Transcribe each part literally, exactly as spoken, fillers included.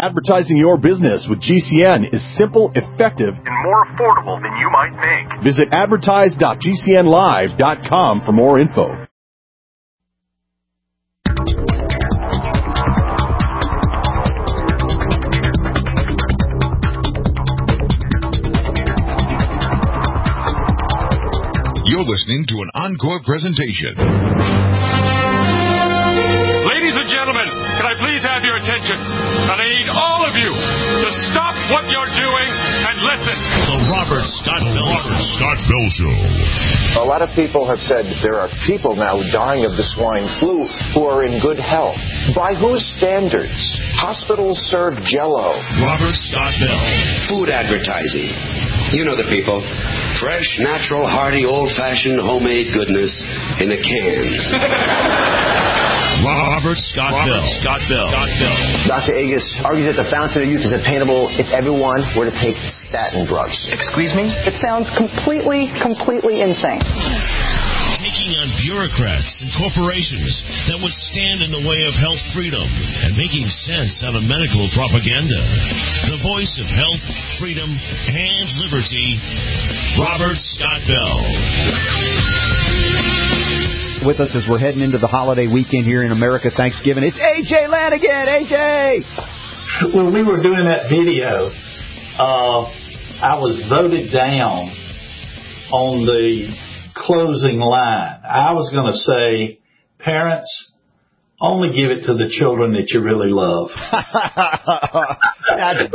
Advertising your business with G C N is simple, effective, and more affordable than you might think. Visit advertise dot g c n live dot com for more info. You're listening to an encore presentation. Ladies and gentlemen, can I please have your attention? And I need all of you to stop what you're doing and listen. The Robert Scott Bell Show. Scott Bell Show. A lot of people have said there are people now dying of the swine flu who are in good health. By whose standards? Hospitals serve Jell-O. Robert Scott Bell. Food advertising. You know the people. Fresh, natural, hearty, old-fashioned, homemade goodness in a can. Robert Scott Robert Bell. Scott Bell. Scott Bell. Doctor Agus argues that the fountain of youth is attainable if everyone were to take statin drugs. Excuse me? It sounds completely, completely insane. Taking on bureaucrats and corporations that would stand in the way of health freedom and making sense out of medical propaganda. The voice of health, freedom, and liberty, Robert Scott Bell. With us as we're heading into the holiday weekend here in America, Thanksgiving, it's A J Lanigan. A J! When we were doing that video, uh, I was voted down on the closing line. I was going to say, parents, only give it to the children that you really love. uh,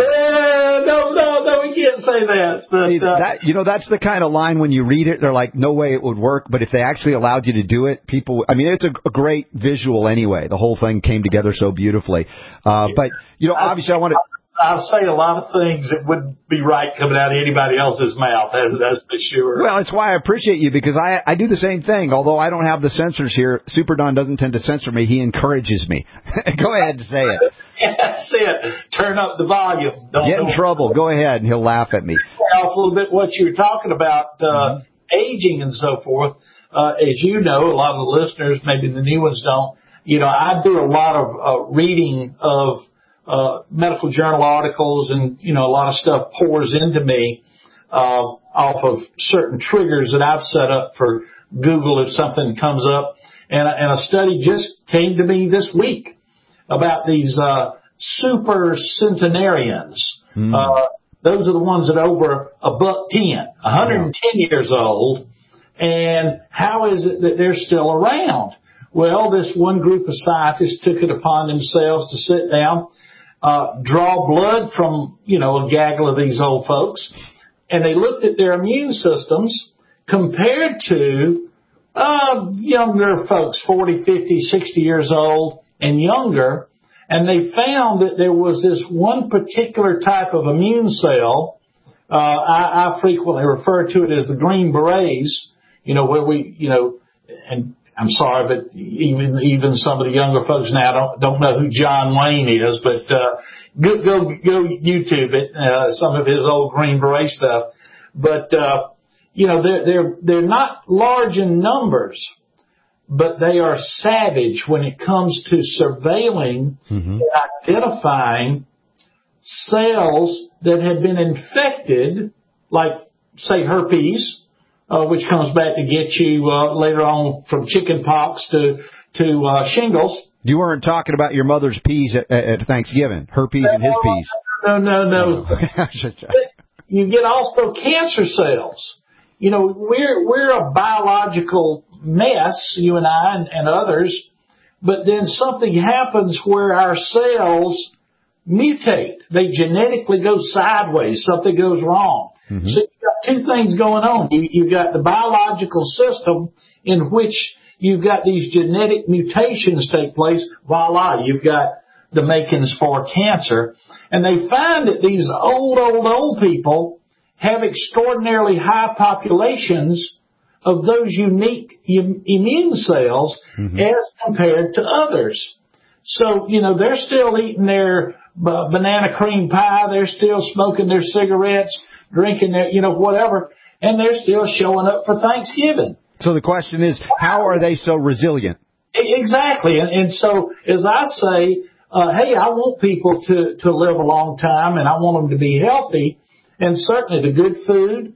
no, no, no, we can't say that. But, uh, that. You know, that's the kind of line when you read it, they're like, no way it would work. But if they actually allowed you to do it, people, I mean, it's a, a great visual anyway. The whole thing came together so beautifully. Uh, but, you know, obviously I want to... I'll say a lot of things that wouldn't be right coming out of anybody else's mouth. That, that's for sure. Well, it's why I appreciate you, because I I do the same thing. Although I don't have the censors here, Super Don doesn't tend to censor me. He encourages me. Go ahead and say it. That's it. Turn up the volume. Don't, Get in don't, trouble. Go ahead, and he'll laugh at me. Off a little bit what you were talking about, uh, mm-hmm. aging and so forth. Uh, as you know, a lot of the listeners, maybe the new ones don't. You know, I do a lot of uh, reading of Uh, medical journal articles, and, you know, a lot of stuff pours into me uh, off of certain triggers that I've set up for Google if something comes up. And, and a study just came to me this week about these uh, super centenarians. Mm. Uh, those are the ones that are over a buck ten, one hundred ten yeah. years old. And how is it that they're still around? Well, this one group of scientists took it upon themselves to sit down, Uh, draw blood from, you know, a gaggle of these old folks, and they looked at their immune systems compared to uh, younger folks, forty, fifty, sixty years old and younger, and they found that there was this one particular type of immune cell. Uh, I, I frequently refer to it as the Green Berets, you know, where we, you know, and I'm sorry, but even even some of the younger folks now don't don't know who John Wayne is, but uh, go go go YouTube it, uh, some of his old Green Beret stuff. But uh, you know, they're they're they're not large in numbers, but they are savage when it comes to surveilling mm-hmm. and identifying cells that have been infected, like say herpes. Uh, which comes back to get you uh, later on from chicken pox to to uh, shingles. You weren't talking about your mother's peas at, at Thanksgiving, her peas no, and his peas. No, no, no. You get also cancer cells. You know, we're we're a biological mess, you and I and, and others. But then something happens where our cells mutate. They genetically go sideways. Something goes wrong. Mm-hmm. So you've got two things going on. You, you've got the biological system in which you've got these genetic mutations take place. Voila, you've got the makings for cancer. And they find that these old, old, old people have extraordinarily high populations of those unique immune cells mm-hmm. as compared to others. So, you know, they're still eating their uh, banana cream pie. They're still smoking their cigarettes, drinking their, you know, whatever, and they're still showing up for Thanksgiving. So the question is, how are they so resilient? Exactly. And, and so, as I say, uh, hey, I want people to, to live a long time, and I want them to be healthy. And certainly the good food,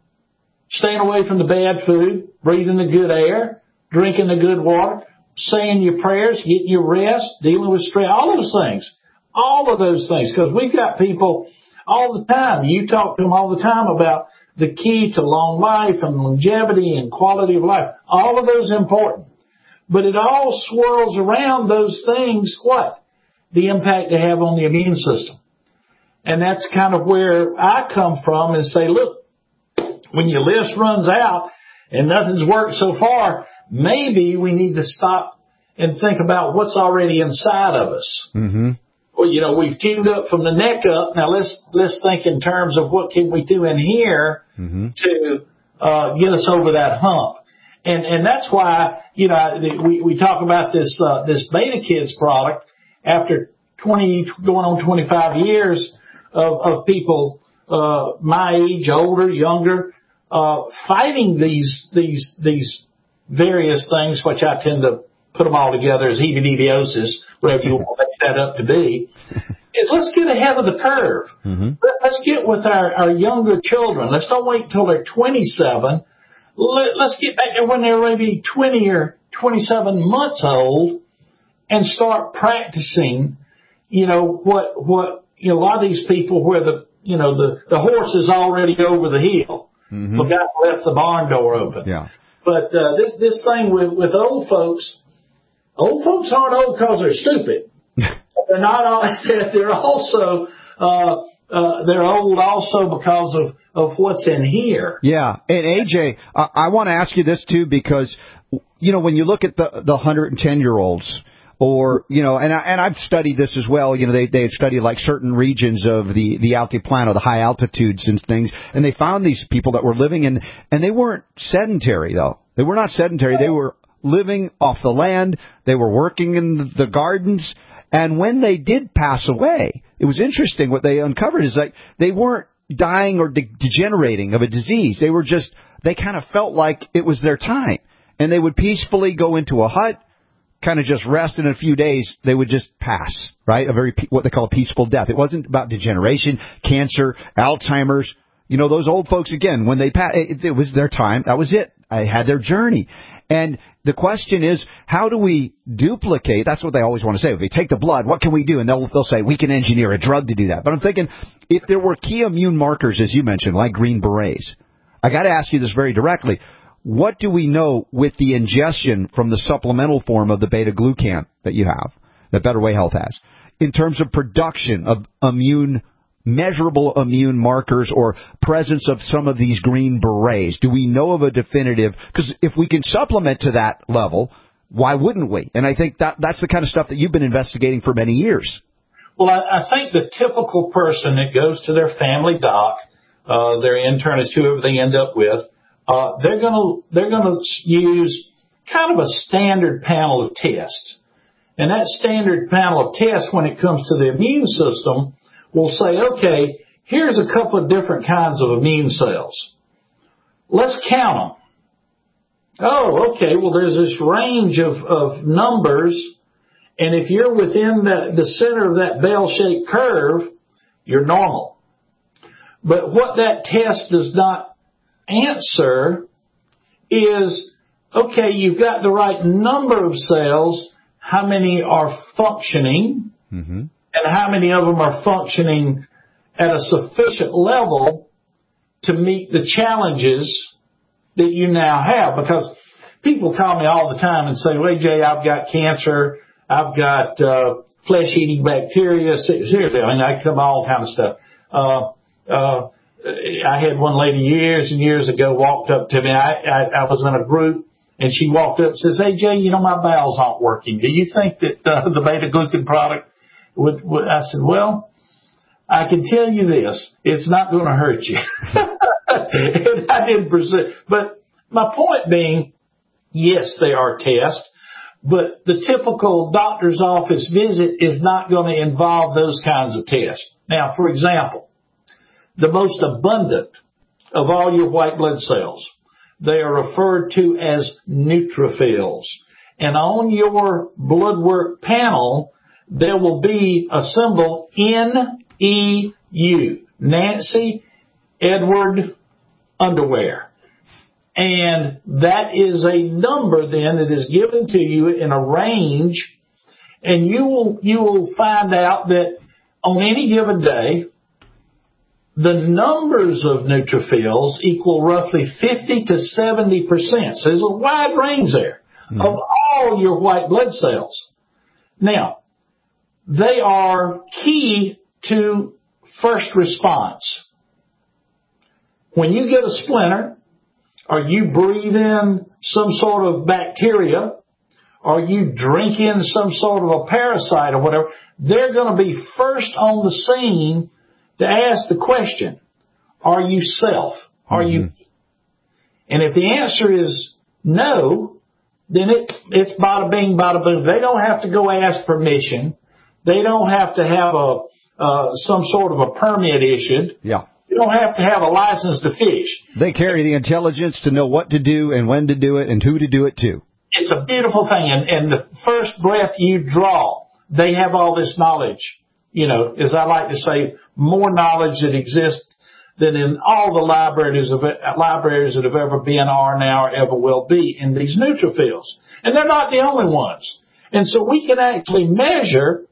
staying away from the bad food, breathing the good air, drinking the good water, saying your prayers, getting your rest, dealing with stress, all those things. All of those things. Because we've got people all the time. You talk to them all the time about the key to long life and longevity and quality of life. All of those are important. But it all swirls around those things, what? The impact they have on the immune system. And that's kind of where I come from and say, look, when your list runs out and nothing's worked so far, maybe we need to stop and think about what's already inside of us. Mm-hmm. Well, you know, we've queued up from the neck up. Now let's let's think in terms of what can we do in here mm-hmm. to uh, get us over that hump. And and that's why, you know, we we talk about this uh, this Beta Kids product after twenty going on twenty-five years of of people uh, my age, older, younger, uh, fighting these these these various things, which I tend to put them all together as hemodidiosis, whatever you want that up to be, is let's get ahead of the curve. Mm-hmm. Let's get with our, our younger children. Let's don't wait until they're twenty-seven. Let, let's get back there when they're maybe twenty or twenty-seven months old and start practicing, you know, what, what, you know, a lot of these people where the, you know, the, the horse is already over the hill. Mm-hmm. The guy left the barn door open. Yeah. But uh, this this thing with, with old folks, old folks aren't old because they're stupid. They're not. All, they're also uh, uh, they're old also because of, of what's in here. Yeah, and A J, I, I want to ask you this too because you know when you look at the the one hundred ten year olds. Or, you know, and, I, and I've studied this as well. You know, they, they had studied like certain regions of the, the altiplano, the high altitudes and things. And they found these people that were living in, and they weren't sedentary though. They were not sedentary. They were living off the land. They were working in the gardens. And when they did pass away, it was interesting what they uncovered is like they weren't dying or de- degenerating of a disease. They were just, they kind of felt like it was their time. And they would peacefully go into a hut, kind of just rest, in a few days they would just pass, right? A very, what they call a peaceful death. It wasn't about degeneration, cancer, Alzheimer's. You know, those old folks, again, when they passed, it, it was their time. That was it. I had their journey. And the question is, how do we duplicate? That's what they always want to say. If we take the blood, what can we do? And they'll, they'll say, we can engineer a drug to do that. But I'm thinking, if there were key immune markers, as you mentioned, like green berets, I got to ask you this very directly. What do we know with the ingestion from the supplemental form of the beta-glucan that you have, that Better Way Health has, in terms of production of immune, measurable immune markers or presence of some of these green berets? Do we know of a definitive? Because if we can supplement to that level, why wouldn't we? And I think that that's the kind of stuff that you've been investigating for many years. Well, I, I think the typical person that goes to their family doc, uh, their internist, whoever they end up with, Uh, they're going to they're going to use kind of a standard panel of tests, and that standard panel of tests, when it comes to the immune system, will say, okay, here's a couple of different kinds of immune cells. Let's count them. Oh, okay. Well, there's this range of, of numbers, and if you're within the, the center of that bell-shaped curve, you're normal. But what that test does not answer is, okay, you've got the right number of cells, how many are functioning, mm-hmm. and how many of them are functioning at a sufficient level to meet the challenges that you now have. Because people call me all the time and say, well, A J, I've got cancer, I've got uh, flesh-eating bacteria, seriously, I mean, I come all kind of stuff. Uh, uh, I had one lady years and years ago walked up to me. I, I, I was in a group, and she walked up and says, A J, you know, my bowels aren't working. Do you think that uh, the beta-glucan product would, would, I said, well, I can tell you this, it's not going to hurt you. And I didn't pursue. But my point being, yes, they are tests, but the typical doctor's office visit is not going to involve those kinds of tests. Now, for example, the most abundant of all your white blood cells, they are referred to as neutrophils. And on your blood work panel, there will be a symbol N E U, Nancy Edward Underwear. And that is a number then that is given to you in a range, and you will, you will find out that on any given day, the numbers of neutrophils equal roughly fifty to seventy percent. So there's a wide range there mm-hmm. of all your white blood cells. Now, they are key to first response. When you get a splinter, or you breathe in some sort of bacteria, or you drink in some sort of a parasite or whatever, they're going to be first on the scene to ask the question, are you self? Are mm-hmm. you? And if the answer is no, then it, it's bada bing, bada boom. They don't have to go ask permission. They don't have to have a uh, some sort of a permit issued. Yeah. You don't have to have a license to fish. They carry the intelligence to know what to do and when to do it and who to do it to. It's a beautiful thing. And, and the first breath you draw, they have all this knowledge. You know, as I like to say, more knowledge that exists than in all the libraries of libraries that have ever been, are now, or ever will be in these neutrophils. And they're not the only ones. And so we can actually measure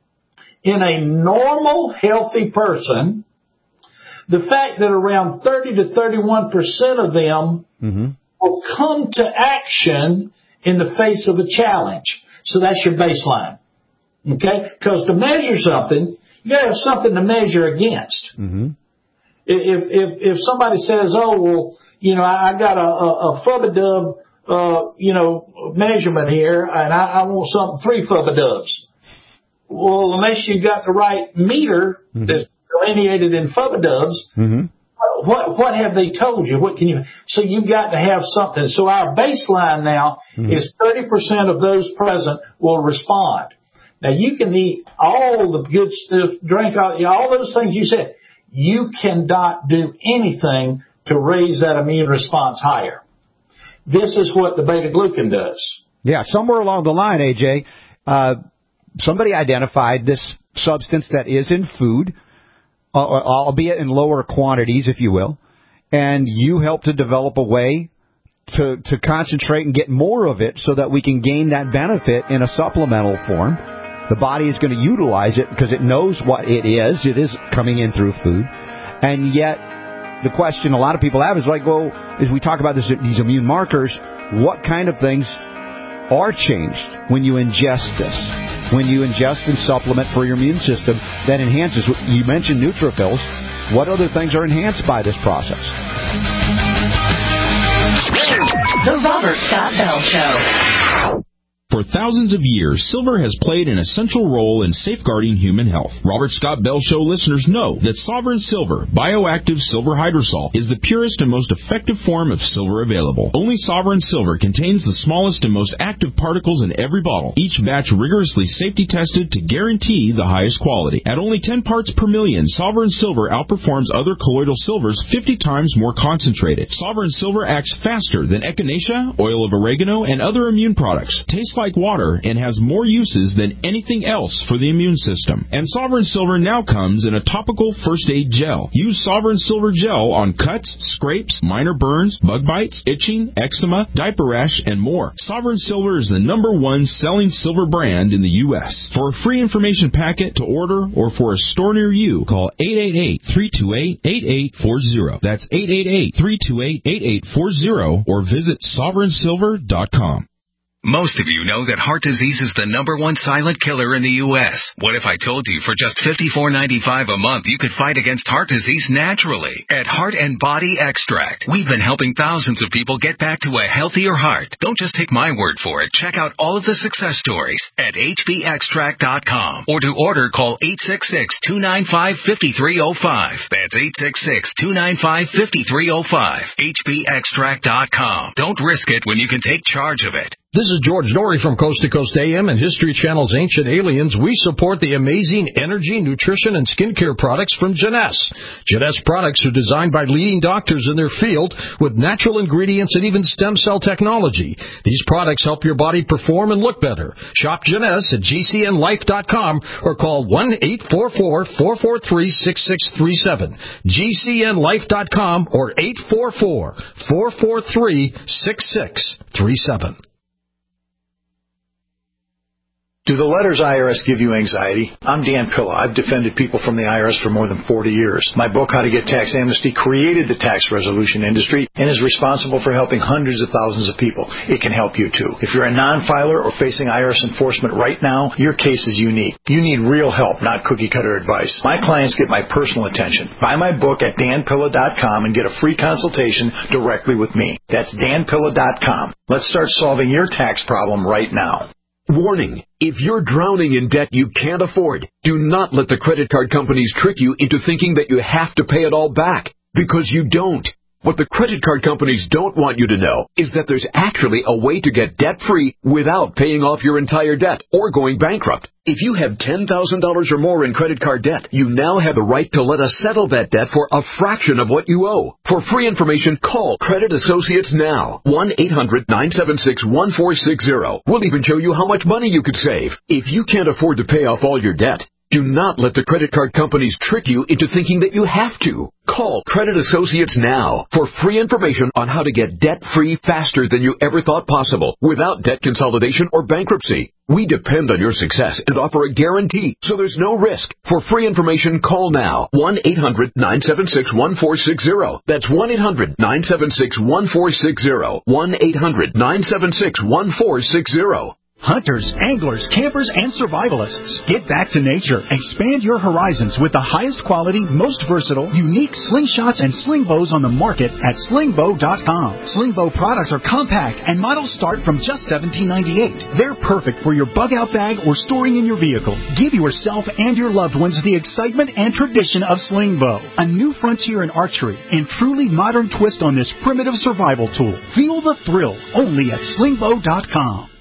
in a normal, healthy person the fact that around thirty to thirty-one percent of them mm-hmm. will come to action in the face of a challenge. So that's your baseline. Okay? Because to measure something, you got to have something to measure against. Mm-hmm. If, if, if somebody says, oh, well, you know, I, I got a, a, a fub-a-dub, uh, you know, measurement here, and I, I want something, three fub-a-dubs. Well, unless you got the right meter mm-hmm. that's delineated in fub-a-dubs, mm-hmm. what, what have they told you? What can you, so you've got to have something. So our baseline now mm-hmm. is thirty percent of those present will respond. Now, you can eat all the good stuff, drink all, all those things you said. You cannot do anything to raise that immune response higher. This is what the beta-glucan does. Yeah, somewhere along the line, A J, uh, somebody identified this substance that is in food, uh, albeit in lower quantities, if you will, and you help to develop a way to, to concentrate and get more of it so that we can gain that benefit in a supplemental form. The body is going to utilize it because it knows what it is. It is coming in through food. And yet, the question a lot of people have is like, well, as we talk about this, these immune markers, what kind of things are changed when you ingest this? When you ingest and supplement for your immune system that enhances, you mentioned neutrophils. What other things are enhanced by this process? The Robert Scott Bell Show. For thousands of years, silver has played an essential role in safeguarding human health. Robert Scott Bell Show listeners know that Sovereign Silver, bioactive silver hydrosol, is the purest and most effective form of silver available. Only Sovereign Silver contains the smallest and most active particles in every bottle, each batch rigorously safety tested to guarantee the highest quality. At only ten parts per million, Sovereign Silver outperforms other colloidal silvers fifty times more concentrated. Sovereign Silver acts faster than echinacea, oil of oregano, and other immune products. Tastes like water and has more uses than anything else for the immune system. And Sovereign Silver now comes in a topical first aid gel. Use Sovereign Silver gel on cuts, scrapes, minor burns, bug bites, itching, eczema, diaper rash, and more. Sovereign Silver is the number one selling silver brand in the U S For a free information packet to order or for a store near you, call eight eight eight, three two eight, eight eight four zero. That's eight eight eight, three two eight, eight eight four zero or visit sovereign silver dot com. Most of you know that heart disease is the number one silent killer in the U S What if I told you for just fifty-four ninety-five a month you could fight against heart disease naturally? At Heart and Body Extract, we've been helping thousands of people get back to a healthier heart. Don't just take my word for it. Check out all of the success stories at H B extract dot com. Or to order, call eight six six, two nine five, five three zero five. That's eight six six, two nine five, five three zero five. H B extract dot com. Don't risk it when you can take charge of it. This is George Norrie from Coast to Coast A M and History Channel's Ancient Aliens. We support the amazing energy, nutrition, and skincare products from Jeunesse. Jeunesse products are designed by leading doctors in their field with natural ingredients and even stem cell technology. These products help your body perform and look better. Shop Jeunesse at G C N life dot com or call one eight four four, four four three, six six three seven. G C N life dot com or eight four four, four four three, six six three seven. Do the letters I R S give you anxiety? I'm Dan Pilla. I've defended people from the I R S for more than forty years. My book, How to Get Tax Amnesty, created the tax resolution industry and is responsible for helping hundreds of thousands of people. It can help you, too. If you're a non-filer or facing I R S enforcement right now, your case is unique. You need real help, not cookie-cutter advice. My clients get my personal attention. Buy my book at dan pilla dot com and get a free consultation directly with me. That's dan pilla dot com. Let's start solving your tax problem right now. Warning, if you're drowning in debt you can't afford, do not let the credit card companies trick you into thinking that you have to pay it all back, because you don't. What the credit card companies don't want you to know is that there's actually a way to get debt-free without paying off your entire debt or going bankrupt. If you have ten thousand dollars or more in credit card debt, you now have the right to let us settle that debt for a fraction of what you owe. For free information, call Credit Associates now. one eight hundred, nine seven six, one four six zero. We'll even show you how much money you could save. If you can't afford to pay off all your debt, do not let the credit card companies trick you into thinking that you have to. Call Credit Associates now for free information on how to get debt-free faster than you ever thought possible without debt consolidation or bankruptcy. We depend on your success and offer a guarantee, so there's no risk. For free information, call now. one eight hundred, nine seven six, one four six zero. That's one eight hundred, nine seven six, one four six zero. one eight hundred, nine seven six, one four six zero. Hunters, anglers, campers, and survivalists. Get back to nature. Expand your horizons with the highest quality, most versatile, unique slingshots and sling bows on the market at sling bow dot com. Sling bow products are compact and models start from just seventeen ninety-eight. They're perfect for your bug out bag or storing in your vehicle. Give yourself and your loved ones the excitement and tradition of sling bow. A new frontier in archery and truly modern twist on this primitive survival tool. Feel the thrill only at sling bow dot com.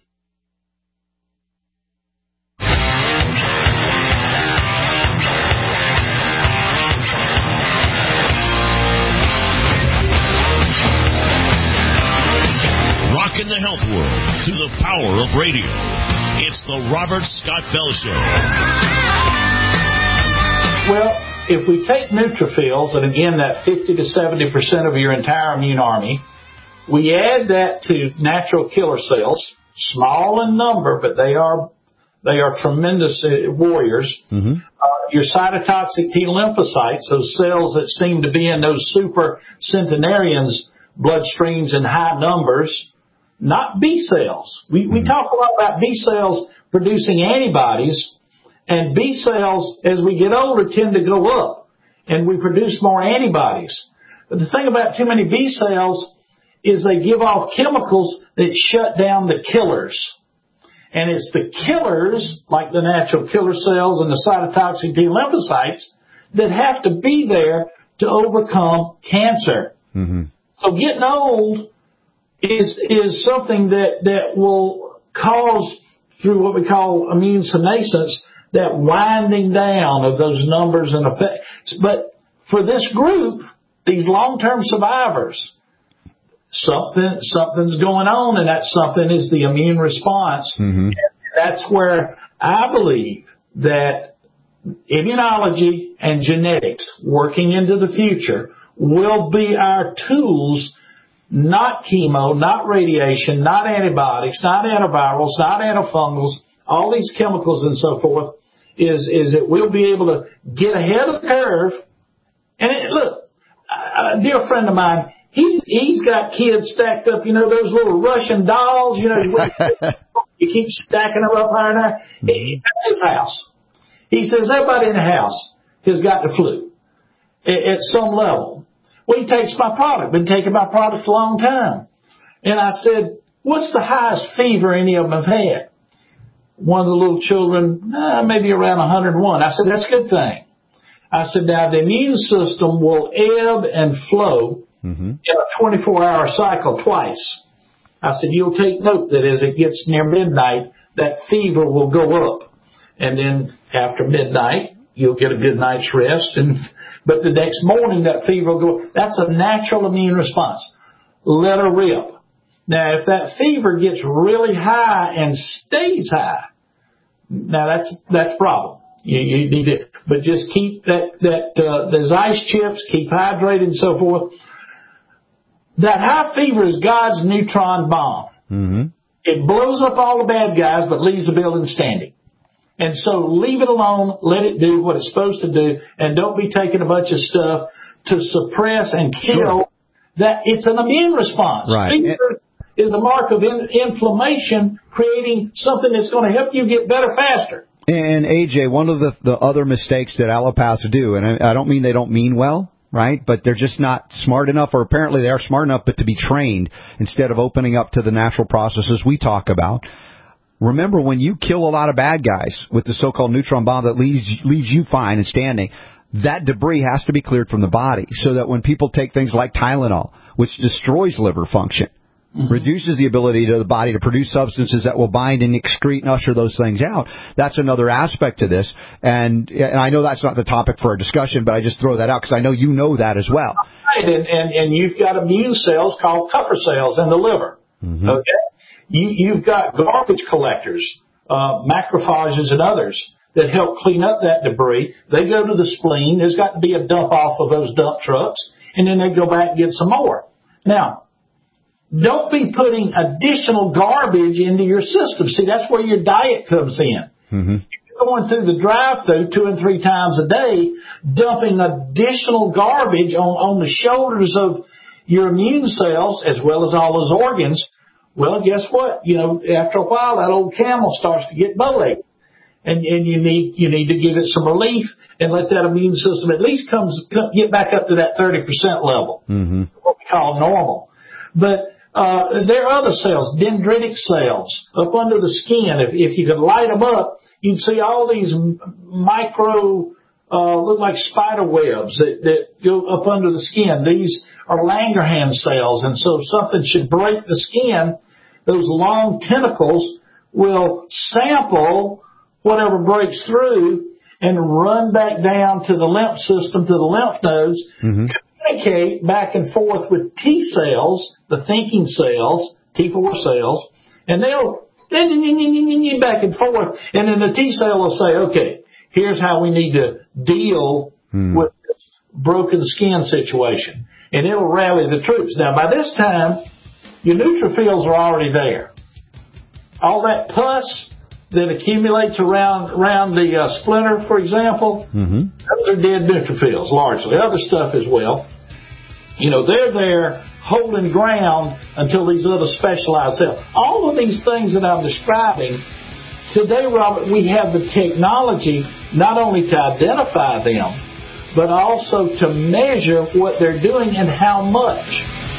In the health world through the power of radio. It's the Robert Scott Bell Show. Well, if we take neutrophils, and again that fifty to seventy percent of your entire immune army, we add that to natural killer cells, small in number, but they are they are tremendous warriors. Mm-hmm. Uh, your cytotoxic T lymphocytes, those cells that seem to be in those super centenarians' bloodstreams in high numbers. Not B cells. We, we talk a lot about B cells producing antibodies, and B cells, as we get older, tend to go up, and we produce more antibodies. But the thing about too many B cells is they give off chemicals that shut down the killers. And it's the killers, like the natural killer cells and the cytotoxic T lymphocytes, that have to be there to overcome cancer. Mm-hmm. So getting old is is something that, that will cause, through what we call immune senescence, that winding down of those numbers and effects. But for this group, these long-term survivors, something something's going on, and that something is the immune response. Mm-hmm. And that's where I believe that immunology and genetics working into the future will be our tools. Not chemo, not radiation, not antibiotics, not antivirals, not antifungals, all these chemicals and so forth, is, is that we'll be able to get ahead of the curve. And it, look, a dear friend of mine, he, he's got kids stacked up, you know, those little Russian dolls, you know, you keep stacking them up higher and higher. He, at his house, he says everybody in the house has got the flu at, at some level. Well, he takes my product. Been taking my product a long time. And I said, what's the highest fever any of them have had? One of the little children, uh, maybe around one hundred one. I said, that's a good thing. I said, now the immune system will ebb and flow mm-hmm. in a twenty-four hour cycle twice. I said, you'll take note that as it gets near midnight, that fever will go up. And then after midnight, you'll get a good night's rest. And but the next morning, that fever will go up. That's a natural immune response. Let her rip. Now, if that fever gets really high and stays high, now that's that's a problem. You, you need to, but just keep that that uh, those ice chips, keep hydrated and so forth. That high fever is God's neutron bomb. Mm-hmm. It blows up all the bad guys, but leaves the building standing. And so leave it alone, let it do what it's supposed to do, and don't be taking a bunch of stuff to suppress and kill. Sure. That it's an immune response. Right. Fever is the mark of in, inflammation, creating something that's going to help you get better faster. And A J, one of the, the other mistakes that allopaths do, and I, I don't mean they don't mean well, right? But they're just not smart enough, or apparently they are smart enough, but to be trained instead of opening up to the natural processes we talk about. Remember, when you kill a lot of bad guys with the so-called neutron bomb that leaves leaves you fine and standing, that debris has to be cleared from the body, so that when people take things like Tylenol, which destroys liver function, mm-hmm. reduces the ability of the body to produce substances that will bind and excrete and usher those things out. That's another aspect to this. And, and I know that's not the topic for our discussion, but I just throw that out because I know you know that as well. Right, and, and, and you've got immune cells called Kupffer cells in the liver. Mm-hmm. Okay? You, you've got garbage collectors, uh, macrophages and others that help clean up that debris. They go to the spleen. There's got to be a dump off of those dump trucks, and then they go back and get some more. Now, don't be putting additional garbage into your system. See, that's where your diet comes in. Mm-hmm. If you're going through the drive-thru two and three times a day, dumping additional garbage on, on the shoulders of your immune cells as well as all those organs, well, guess what? You know, after a while, that old camel starts to get bowlegged. And, and you need you need to give it some relief and let that immune system at least comes get back up to that thirty percent level, mm-hmm. what we call normal. But uh, there are other cells, dendritic cells, up under the skin. If, if you could light them up, you'd see all these micro, uh, look like spider webs that, that go up under the skin. These are Langerhans cells, and so if something should break the skin, those long tentacles will sample whatever breaks through and run back down to the lymph system, to the lymph nodes, mm-hmm. communicate back and forth with T cells, the thinking cells, T four cells, and they'll back and forth, and then the T cell will say, okay, here's how we need to deal mm. with this broken skin situation. And it'll rally the troops. Now, by this time, your neutrophils are already there. All that pus that accumulates around around the uh, splinter, for example, mm-hmm. those are dead neutrophils, largely. Other stuff as well. You know, they're there holding ground until these other specialized cells. All of these things that I'm describing, today, Robert, we have the technology not only to identify them, but also to measure what they're doing and how much.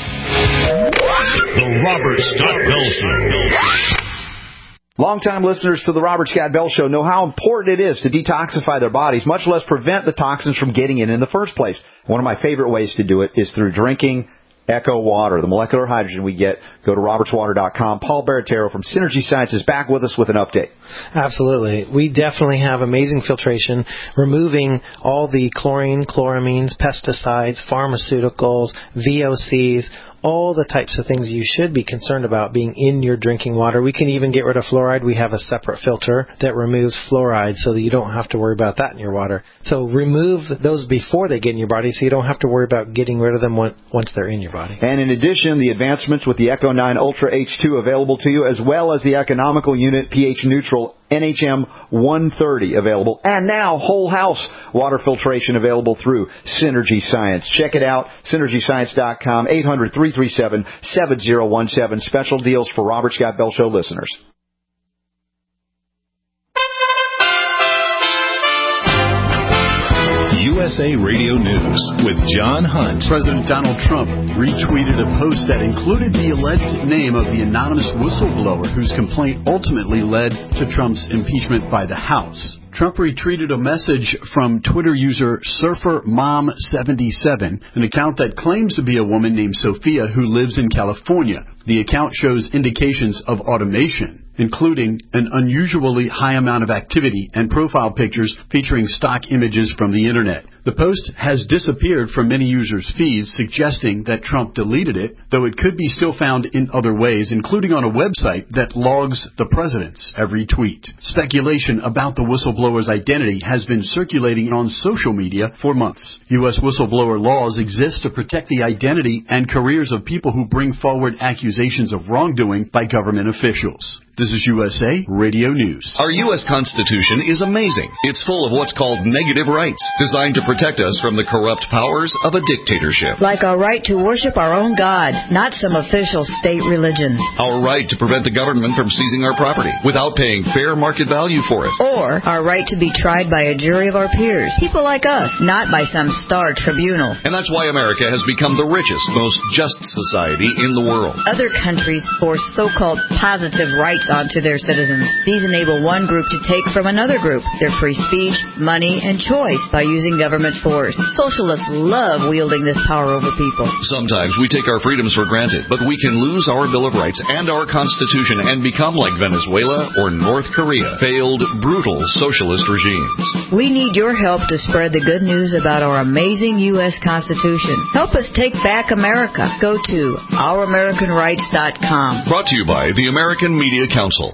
The Robert Scott Bell Show. Longtime listeners to the Robert Scott Bell Show know how important it is to detoxify their bodies, much less prevent the toxins from getting in in the first place. One of my favorite ways to do it is through drinking Echo Water, the molecular hydrogen we get. Go to roberts water dot com. Paul Baratero from Synergy Science is back with us with an update. Absolutely. We definitely have amazing filtration, removing all the chlorine, chloramines, pesticides, pharmaceuticals, V O Cs, all the types of things you should be concerned about being in your drinking water. We can even get rid of fluoride. We have a separate filter that removes fluoride so that you don't have to worry about that in your water. So remove those before they get in your body so you don't have to worry about getting rid of them once they're in your body. And in addition, the advancements with the Echo nine Ultra H two available to you, as well as the economical unit pH neutral N H M one thirty available, and now whole house water filtration available through Synergy Science. Check it out, synergy science dot com, eight hundred, three three seven, seven zero one seven. Special deals for Robert Scott Bell Show listeners. U S A Radio News with John Hunt. President Donald Trump retweeted a post that included the alleged name of the anonymous whistleblower whose complaint ultimately led to Trump's impeachment by the House. Trump retweeted a message from Twitter user Surfer Mom seventy-seven, an account that claims to be a woman named Sophia who lives in California. The account shows indications of automation, including an unusually high amount of activity and profile pictures featuring stock images from the internet. The post has disappeared from many users' feeds, suggesting that Trump deleted it, though it could be still found in other ways, including on a website that logs the president's every tweet. Speculation about the whistleblower's identity has been circulating on social media for months. U S whistleblower laws exist to protect the identity and careers of people who bring forward accusations of wrongdoing by government officials. This is U S A Radio News. Our U S Constitution is amazing. It's full of what's called negative rights, designed to protect us from the corrupt powers of a dictatorship. Like our right to worship our own God, not some official state religion. Our right to prevent the government from seizing our property without paying fair market value for it. Or our right to be tried by a jury of our peers, people like us, not by some star tribunal. And that's why America has become the richest, most just society in the world. Other countries force so-called positive rights onto their citizens. These enable one group to take from another group their free speech, money, and choice by using government force. Socialists love wielding this power over people. Sometimes we take our freedoms for granted, but we can lose our Bill of Rights and our Constitution and become like Venezuela or North Korea, failed, brutal socialist regimes. We need your help to spread the good news about our amazing U S Constitution. Help us take back America. Go to our american rights dot com. Brought to you by the American Media Council.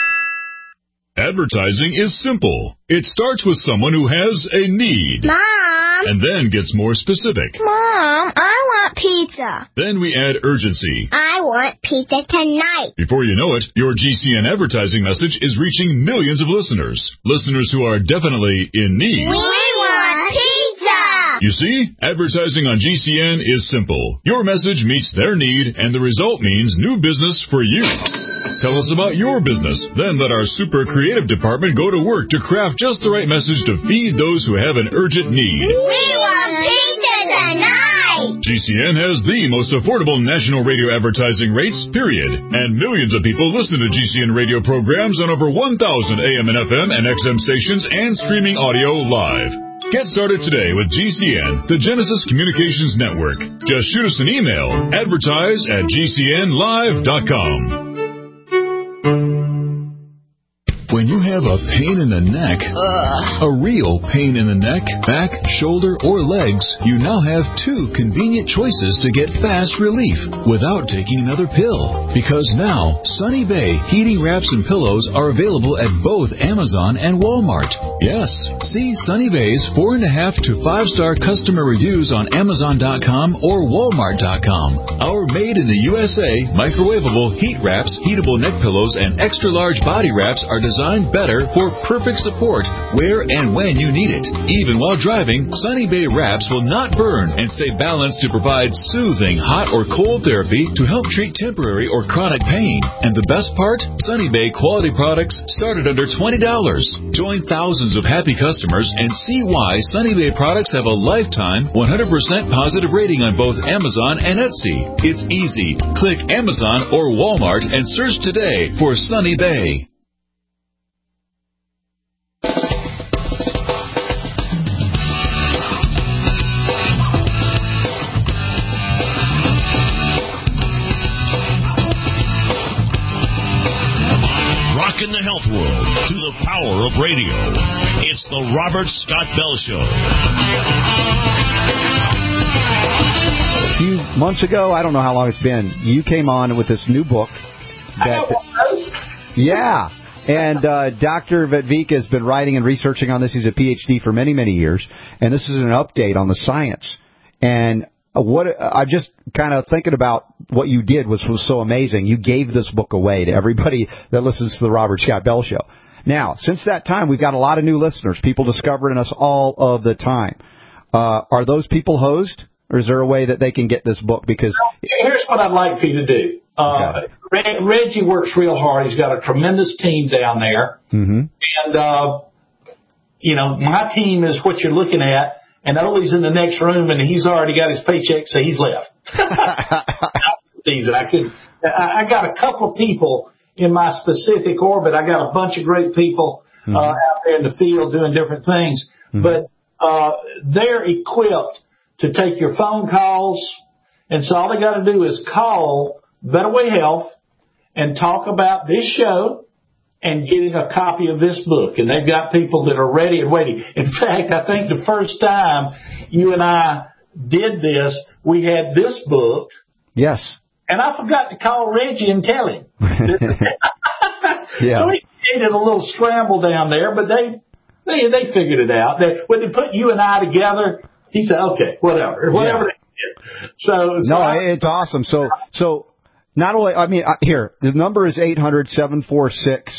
Advertising is simple. It starts with someone who has a need. Mom! And then gets more specific. Mom, I want pizza. Then we add urgency. I want pizza tonight. Before you know it, your G C N advertising message is reaching millions of listeners. Listeners who are definitely in need. We want pizza! You see, advertising on G C N is simple. Your message meets their need, and the result means new business for you. Tell us about your business. Then let our super creative department go to work to craft just the right message to feed those who have an urgent need. We want pizza tonight! G C N has the most affordable national radio advertising rates, period. And millions of people listen to G C N radio programs on over one thousand A M and F M and X M stations and streaming audio live. Get started today with G C N, the Genesis Communications Network. Just shoot us an email, advertise at g c n live dot com. When you have a pain in the neck, Ugh. a real pain in the neck, back, shoulder, or legs, you now have two convenient choices to get fast relief without taking another pill. Because now, Sunny Bay heating wraps and pillows are available at both Amazon and Walmart. Yes, see Sunny Bay's four and a half to five star customer reviews on Amazon dot com or Walmart dot com. Our made in the U S A microwavable heat wraps, heatable neck pillows, and extra large body wraps are designed better for perfect support where and when you need it. Even while driving, Sunny Bay wraps will not burn and stay balanced to provide soothing hot or cold therapy to help treat temporary or chronic pain. And the best part? Sunny Bay quality products start at under twenty dollars. Join thousands of happy customers and see why Sunny Bay products have a lifetime one hundred percent positive rating on both Amazon and Etsy. It's easy. Click Amazon or Walmart and search today for Sunny Bay. In the health world to the power of radio. It's the Robert Scott Bell Show. A few months ago, I don't know how long it's been, you came on with this new book. That, yeah. And uh, Doctor Vedvik has been writing and researching on this. He's a P H D for many, many years. And this is an update on the science. And what I'm just kind of thinking about what you did was, was so amazing. You gave this book away to everybody that listens to the Robert Scott Bell Show. Now, since that time, we've got a lot of new listeners, people discovering us all of the time. Uh, are those people hosed, or is there a way that they can get this book? Because here's what I'd like for you to do. Uh, okay. Reggie works real hard. He's got a tremendous team down there. Mm-hmm. And, uh, you know, my team is what you're looking at. And Ollie's in the next room, and he's already got his paycheck, so he's left. I could, I got a couple of people in my specific orbit. I got a bunch of great people uh, out there in the field doing different things. Mm-hmm. But uh, they're equipped to take your phone calls, and so all they got to do is call Better Way Health and talk about this show and getting a copy of this book. And they've got people that are ready and waiting. In fact, I think the first time you and I did this, we had this book. Yes. And I forgot to call Reggie and tell him. Yeah. So he needed a little scramble down there, but they they they figured it out. They, when they put you and I together, he said, okay, whatever. Whatever Yeah. they did. So, so no, I, it's awesome. So, so not only, I mean, here, the number is eight hundred, seven four six,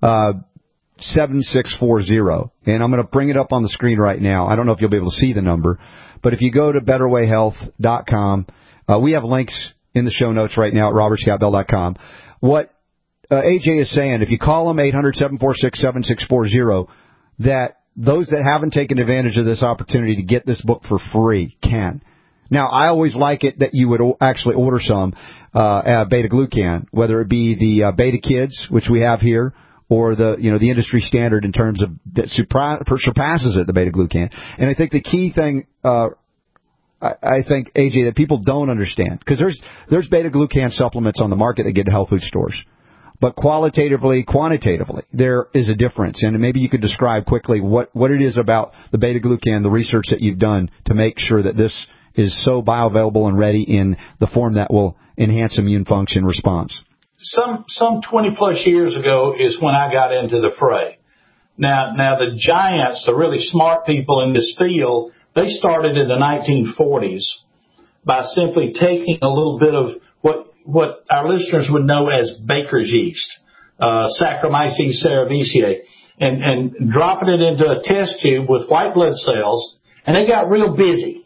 seven six four zero. And I'm going to bring it up on the screen right now. I don't know if you'll be able to see the number, but if you go to better way health dot com, uh, we have links in the show notes right now at robert scott bell dot com. What uh, A J is saying, if you call them eight hundred, seven four six, seven six four zero, that those that haven't taken advantage of this opportunity to get this book for free can. Now, I always like it that you would actually order some uh, uh, beta-glucan, whether it be the uh, Beta Kids, which we have here, or the you know the industry standard in terms of that surpasses it, the beta-glucan. And I think the key thing, uh, I, I think, A J, that people don't understand, because there's there's beta-glucan supplements on the market that get to health food stores. But qualitatively, quantitatively, there is a difference. And maybe you could describe quickly what, what it is about the beta-glucan, the research that you've done to make sure that this is so bioavailable and ready in the form that will enhance immune function response. Some some twenty plus years ago is when I got into the fray. Now now the giants, the really smart people in this field, they started in the nineteen forties by simply taking a little bit of what what our listeners would know as baker's yeast, uh, Saccharomyces cerevisiae, and, and dropping it into a test tube with white blood cells, and they got real busy.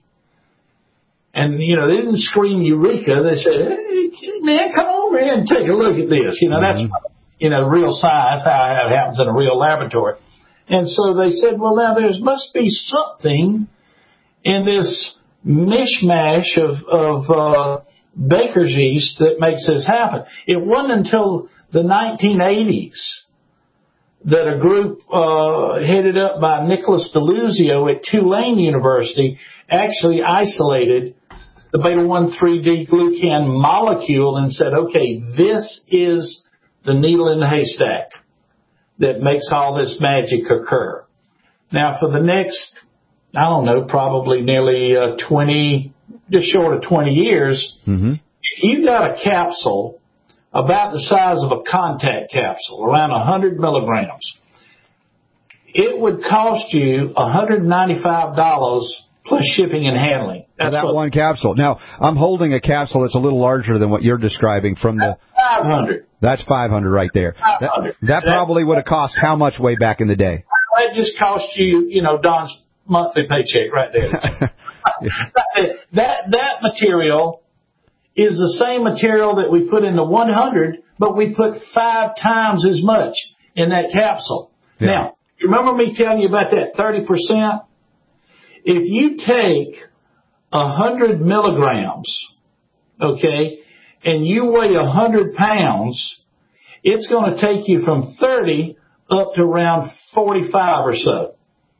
And, you know, they didn't scream eureka. They said, hey, man, come over here and take a look at this. You know, mm-hmm. that's, you know, real science, how it happens in a real laboratory. And so they said, well, now there must be something in this mishmash of, of uh, baker's yeast that makes this happen. It wasn't until the nineteen eighties that a group uh, headed up by Nicholas DeLuzio at Tulane University actually isolated the beta one three D glucan molecule and said, okay, this is the needle in the haystack that makes all this magic occur. Now, for the next, I don't know, probably nearly uh, twenty, just short of twenty years, mm-hmm. if you got a capsule about the size of a contact capsule, around one hundred milligrams, it would cost you one hundred ninety-five dollars plus shipping and handling. That's that what, one capsule. Now, I'm holding a capsule that's a little larger than what you're describing from the... five hundred. That's five hundred right there. five hundred. That, that probably would have cost how much way back in the day? That just cost you, you know, Don's monthly paycheck right there. that that material is the same material that we put in the one hundred, but we put five times as much in that capsule. Yeah. Now, you remember me telling you about that thirty percent? If you take one hundred milligrams, okay, and you weigh one hundred pounds, it's going to take you from thirty up to around forty-five or so.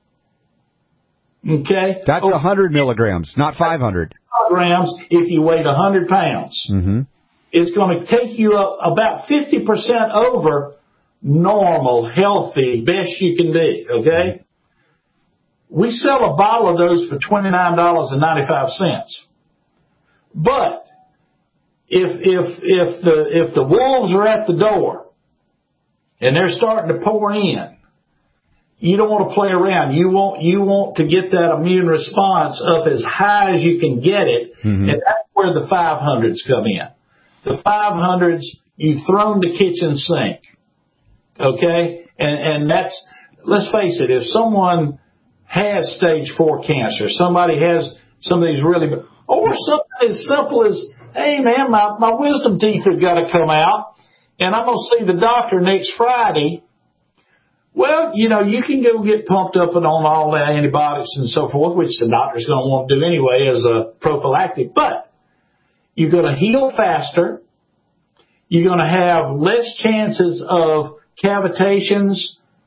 Okay? That's one hundred milligrams, not five hundred. Milligrams if you weighed one hundred pounds. Mm-hmm. It's going to take you up about fifty percent over normal, healthy, best you can be, okay? We sell a bottle of those for twenty-nine dollars and ninety-five cents. But if if if the if the wolves are at the door and they're starting to pour in, you don't want to play around. You want you want to get that immune response up as high as you can get it, mm-hmm. and that's where the five hundreds come in. The five hundreds, you throw in the kitchen sink, okay? And and that's, let's face it, if someone has stage four cancer, somebody has some of these really, or something as simple as, hey man, my, my wisdom teeth have got to come out, and I'm going to see the doctor next Friday. Well, you know, you can go get pumped up and on all the antibiotics and so forth, which the doctor's going to want to do anyway as a prophylactic, but you're going to heal faster. You're going to have less chances of cavitations,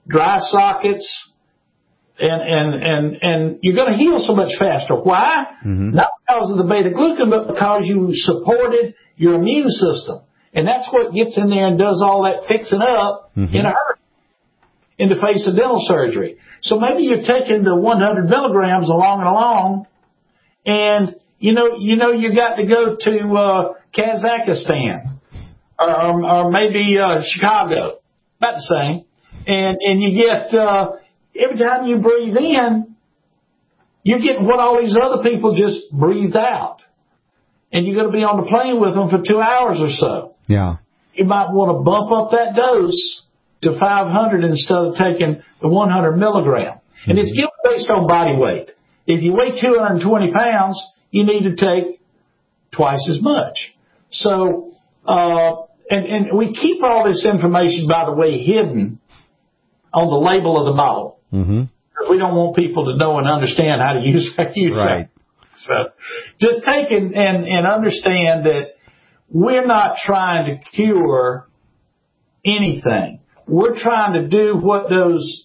dry sockets, and and and and you're going to heal so much faster. Why? Mm-hmm. Not because of the beta-glucan, but because you supported your immune system. And that's what gets in there and does all that fixing up mm-hmm. in a hurry in the face of dental surgery. So maybe you're taking the one hundred milligrams along and along, and you know you know you got to go to uh, Kazakhstan or, or maybe uh, Chicago, about the same, and and you get uh, every time you breathe in, you're getting what all these other people just breathed out, and you're going to be on the plane with them for two hours or so. Yeah. You might want to bump up that dose to five hundred instead of taking the one hundred milligram. Mm-hmm. And it's given based on body weight. If you weigh two hundred twenty pounds, you need to take twice as much. So, uh, and, and we keep all this information, by the way, hidden on the label of the bottle. Mm-hmm. We don't want people to know and understand how to use, use right. that. So just take and, and, and understand that we're not trying to cure anything. We're trying to do what those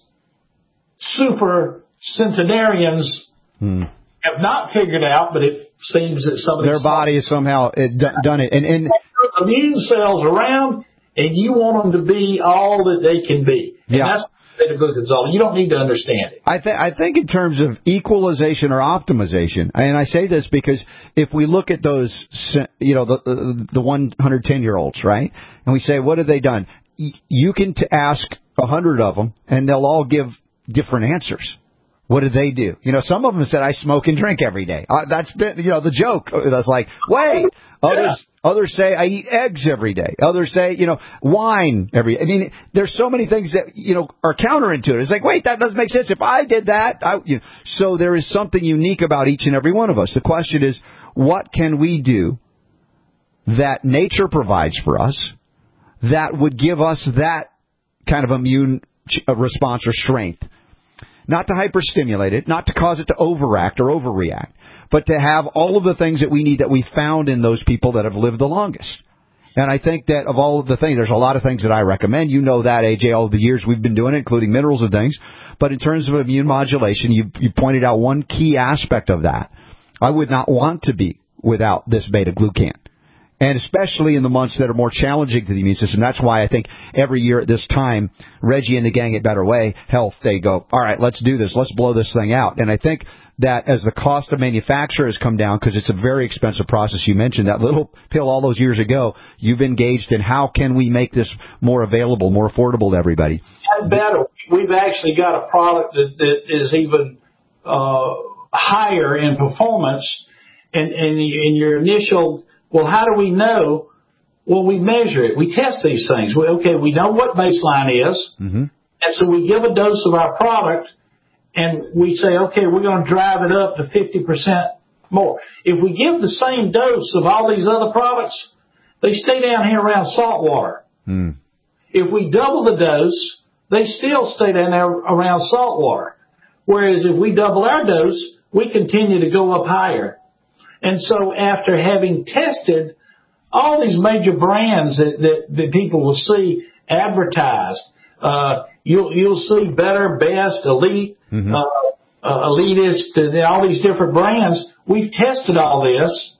super centenarians hmm. have not figured out, but it seems that some of their body has somehow it, done it. And, and immune cells around, and you want them to be all that they can be. And yeah. that's beta-glucan's all. You don't need to understand it. I, th- I think in terms of equalization or optimization, and I say this because if we look at those, you know, the the one hundred ten-year-olds, right, and we say, what have they done? Y- you can t- ask one hundred of them, and they'll all give different answers. What did they do? You know, some of them said, I smoke and drink every day. Uh, that's been, you know, the joke. That's like, wait. Others, yeah. others say, I eat eggs every day. Others say, you know, wine every day. I mean, there's so many things that, you know, are counterintuitive. It's like, wait, that doesn't make sense. If I did that, I, you know. So there is something unique about each and every one of us. The question is, what can we do that nature provides for us that would give us that kind of immune response or strength? Not to hyperstimulate it, not to cause it to overact or overreact, but to have all of the things that we need that we found in those people that have lived the longest. And I think that of all of the things, there's a lot of things that I recommend. You know that, A J, all of the years we've been doing it, including minerals and things. But in terms of immune modulation, you, you pointed out one key aspect of that. I would not want to be without this beta-glucan. And especially in the months that are more challenging to the immune system. That's why I think every year at this time, Reggie and the gang at Better Way Health, they go, all right, let's do this. Let's blow this thing out. And I think that as the cost of manufacture has come down, because it's a very expensive process, you mentioned that little pill all those years ago, you've engaged in how can we make this more available, more affordable to everybody. And better, we've actually got a product that, that is even uh, higher in performance. And, and in your initial... Well, how do we know? Well, we measure it. We test these things. We, okay, we know what baseline is, mm-hmm. and so we give a dose of our product, and we say, okay, we're going to drive it up to fifty percent more. If we give the same dose of all these other products, they stay down here around salt water. Mm. If we double the dose, they still stay down there around salt water. Whereas if we double our dose, we continue to go up higher. And so after having tested all these major brands that, that, that people will see advertised, uh, you'll, you'll see Better, Best, Elite, mm-hmm. uh, uh, Elitist, and all these different brands. We've tested all this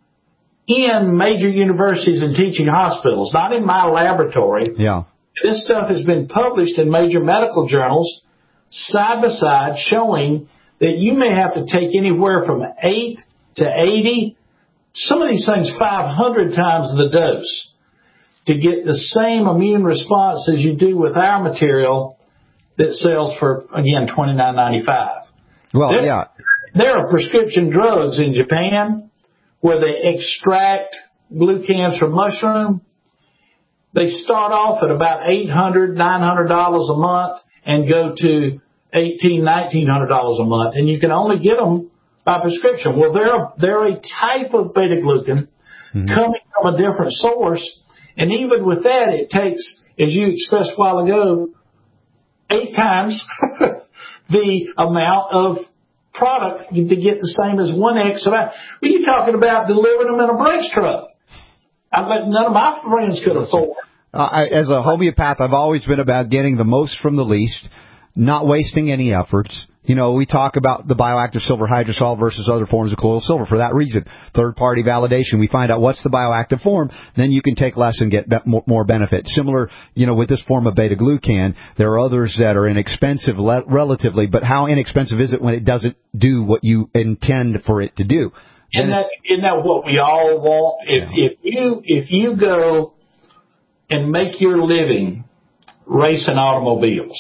in major universities and teaching hospitals, not in my laboratory. Yeah. This stuff has been published in major medical journals side by side, showing that you may have to take anywhere from eight to eighty, some of these things five hundred times the dose to get the same immune response as you do with our material that sells for, again, twenty-nine ninety-five. Well, there, yeah. There are prescription drugs in Japan where they extract glucans from mushroom. They start off at about eight hundred dollars, nine hundred dollars a month and go to eighteen hundred dollars, nineteen hundred dollars a month. And you can only get them by prescription. Well, they're, they're a type of beta-glucan mm-hmm. coming from a different source. And even with that, it takes, as you expressed a while ago, eight times the amount of product to get the same as one X of that. Well, you're talking about delivering them in a Brinks truck. I bet none of my friends could afford. uh, I, as a homeopath, I've always been about getting the most from the least, not wasting any efforts. You know, we talk about the bioactive silver hydrosol versus other forms of colloidal silver for that reason. Third-party validation. We find out what's the bioactive form, then you can take less and get be- more benefit. Similar, you know, with this form of beta-glucan, there are others that are inexpensive le- relatively, but how inexpensive is it when it doesn't do what you intend for it to do? Isn't that, isn't that what we all want? If, yeah. if you if you go and make your living racing automobiles,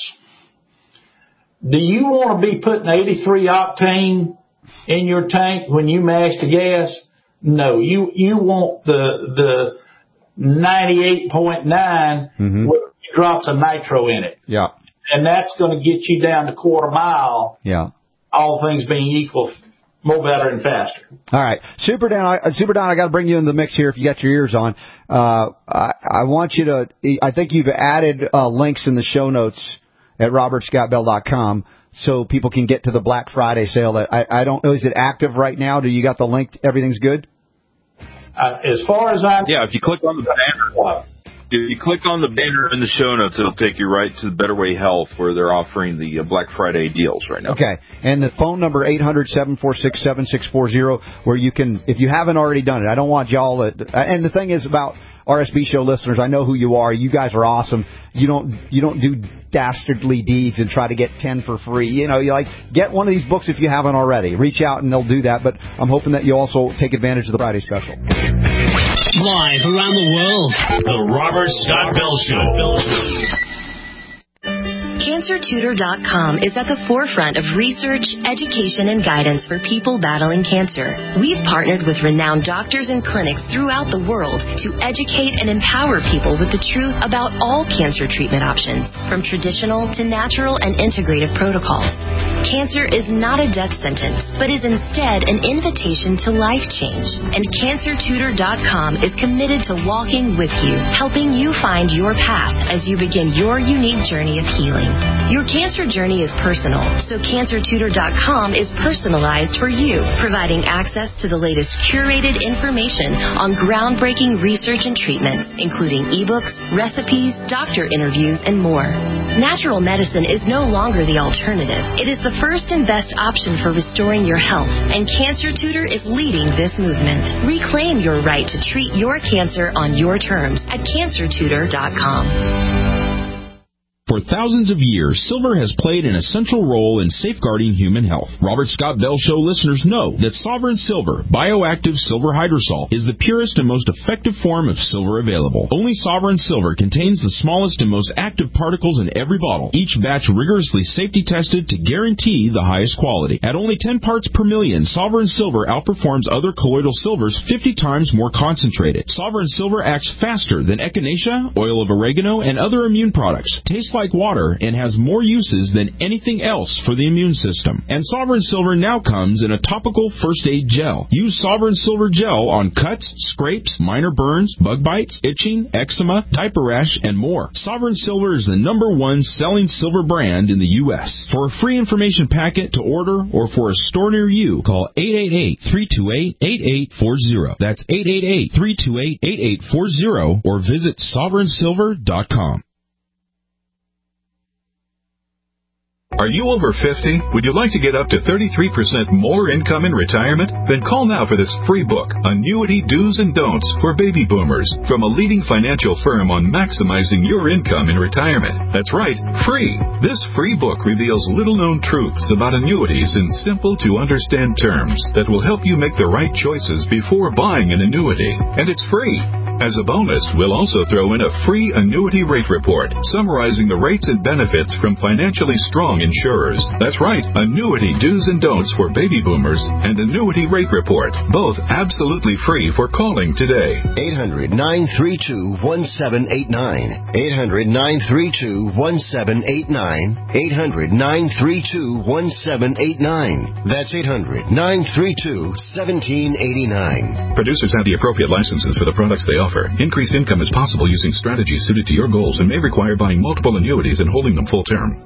do you want to be putting eighty-three octane in your tank when you mash the gas? No, you you want the the ninety-eight point nine mm-hmm. with drops of nitro in it. Yeah, and that's going to get you down to quarter mile. Yeah, all things being equal. More better and faster. All right. Super Dan, I, Super Don, I got to bring you in the mix here if you got your ears on. Uh, I, I want you to, I think you've added uh, links in the show notes at robert scott bell dot com so people can get to the Black Friday sale. That I, I don't know, is it active right now? Do you got the link? Everything's good? Uh, as far as I'm... Yeah, if you click on the banner, if you click on the banner in the show notes, it'll take you right to Better Way Health, where they're offering the Black Friday deals right now. Okay. And the phone number, eight hundred, seven four six, seven six four zero, where you can, if you haven't already done it, I don't want y'all to, and the thing is about R S B show listeners, I know who you are. You guys are awesome. You don't, you don't do dastardly deeds and try to get ten for free. You know, you like, get one of these books if you haven't already. Reach out and they'll do that, but I'm hoping that you also take advantage of the Friday special. Live around the world, the Robert Scott Bell Show. Cancer Tutor dot com is at the forefront of research, education, and guidance for people battling cancer. We've partnered with renowned doctors and clinics throughout the world to educate and empower people with the truth about all cancer treatment options, from traditional to natural and integrative protocols. Cancer is not a death sentence, but is instead an invitation to life change. And Cancer Tutor dot com is committed to walking with you, helping you find your path as you begin your unique journey of healing. Your cancer journey is personal, so Cancer Tutor dot com is personalized for you, providing access to the latest curated information on groundbreaking research and treatments, including ebooks, recipes, doctor interviews, and more. Natural medicine is no longer the alternative. It is the first and best option for restoring your health, and Cancer Tutor is leading this movement. Reclaim your right to treat your cancer on your terms at Cancer Tutor dot com. For thousands of years, silver has played an essential role in safeguarding human health. Robert Scott Bell Show listeners know that Sovereign Silver, bioactive silver hydrosol, is the purest and most effective form of silver available. Only Sovereign Silver contains the smallest and most active particles in every bottle, each batch rigorously safety tested to guarantee the highest quality. At only ten parts per million, Sovereign Silver outperforms other colloidal silvers fifty times more concentrated. Sovereign Silver acts faster than echinacea, oil of oregano, and other immune products. Tastes like water and has more uses than anything else for the immune system. And Sovereign Silver now comes in a topical first aid gel. Use Sovereign Silver gel on cuts, scrapes, minor burns, bug bites, itching, eczema, diaper rash, and more. Sovereign Silver is the number one selling silver brand in the U S. For a free information packet to order or for a store near you, call eight eight eight, three two eight, eight eight four zero. That's eight eight eight, three two eight, eight eight four zero or visit Sovereign Silver dot com. Are you over fifty? Would you like to get up to thirty-three percent more income in retirement? Then call now for this free book, Annuity Do's and Don'ts for Baby Boomers, from a leading financial firm on maximizing your income in retirement. That's right, free. This free book reveals little-known truths about annuities in simple-to-understand terms that will help you make the right choices before buying an annuity. And it's free. As a bonus, we'll also throw in a free annuity rate report summarizing the rates and benefits from financially strong insurers. That's right, Annuity Do's and Don'ts for Baby Boomers and Annuity Rate Report, both absolutely free for calling today. eight hundred, nine three two, one seven eight nine. eight hundred, nine three two, one seven eight nine. eight hundred, nine three two, one seven eight nine. That's eight hundred, nine three two, one seven eight nine. Producers have the appropriate licenses for the products they offer. Increased income is possible using strategies suited to your goals and may require buying multiple annuities and holding them full term.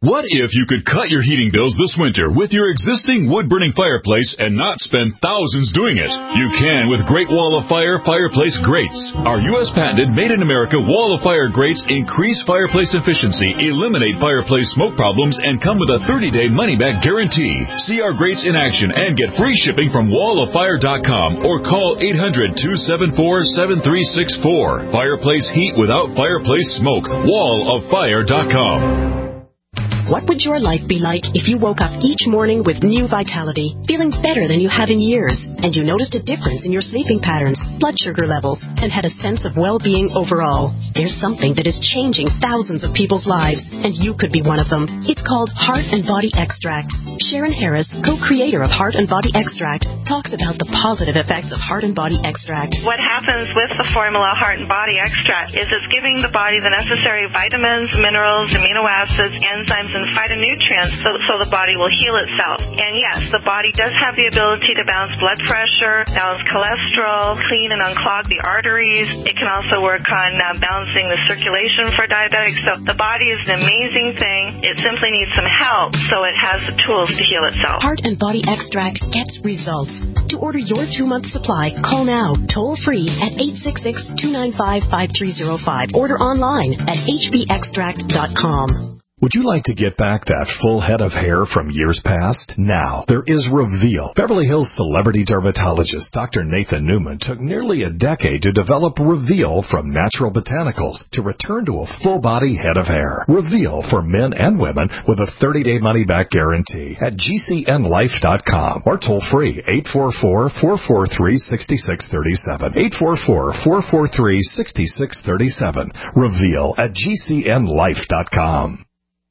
What if you could cut your heating bills this winter with your existing wood-burning fireplace and not spend thousands doing it? You can with Great Wall of Fire fireplace grates. Our U S patented made-in-America Wall of Fire grates increase fireplace efficiency, eliminate fireplace smoke problems, and come with a thirty-day money-back guarantee. See our grates in action and get free shipping from wall of fire dot com or call eight hundred, two seven four, seven three six four. Fireplace heat without fireplace smoke. wall of fire dot com. What would your life be like if you woke up each morning with new vitality, feeling better than you have in years, and you noticed a difference in your sleeping patterns, blood sugar levels, and had a sense of well-being overall? There's something that is changing thousands of people's lives, and you could be one of them. It's called Heart and Body Extract. Sharon Harris, co-creator of Heart and Body Extract, talks about the positive effects of Heart and Body Extract. What happens with the formula Heart and Body Extract is it's giving the body the necessary vitamins, minerals, amino acids, enzymes, and phytonutrients so, so the body will heal itself. And yes, the body does have the ability to balance blood pressure, balance cholesterol, clean and unclog the arteries. It can also work on uh, balancing the circulation for diabetics. So the body is an amazing thing. It simply needs some help so it has the tools to heal itself. Heart and Body Extract gets results. To order your two-month supply, call now, toll-free at eight six six, two nine five, five three zero five. Order online at h b extract dot com. Would you like to get back that full head of hair from years past? Now, there is Reveal. Beverly Hills celebrity dermatologist Doctor Nathan Newman took nearly a decade to develop Reveal from natural botanicals to return to a full-body head of hair. Reveal for men and women with a thirty-day money-back guarantee at g c n life dot com or toll-free eight four four, four four three, six six three seven. eight four four, four four three, six six three seven. Reveal at g c n life dot com.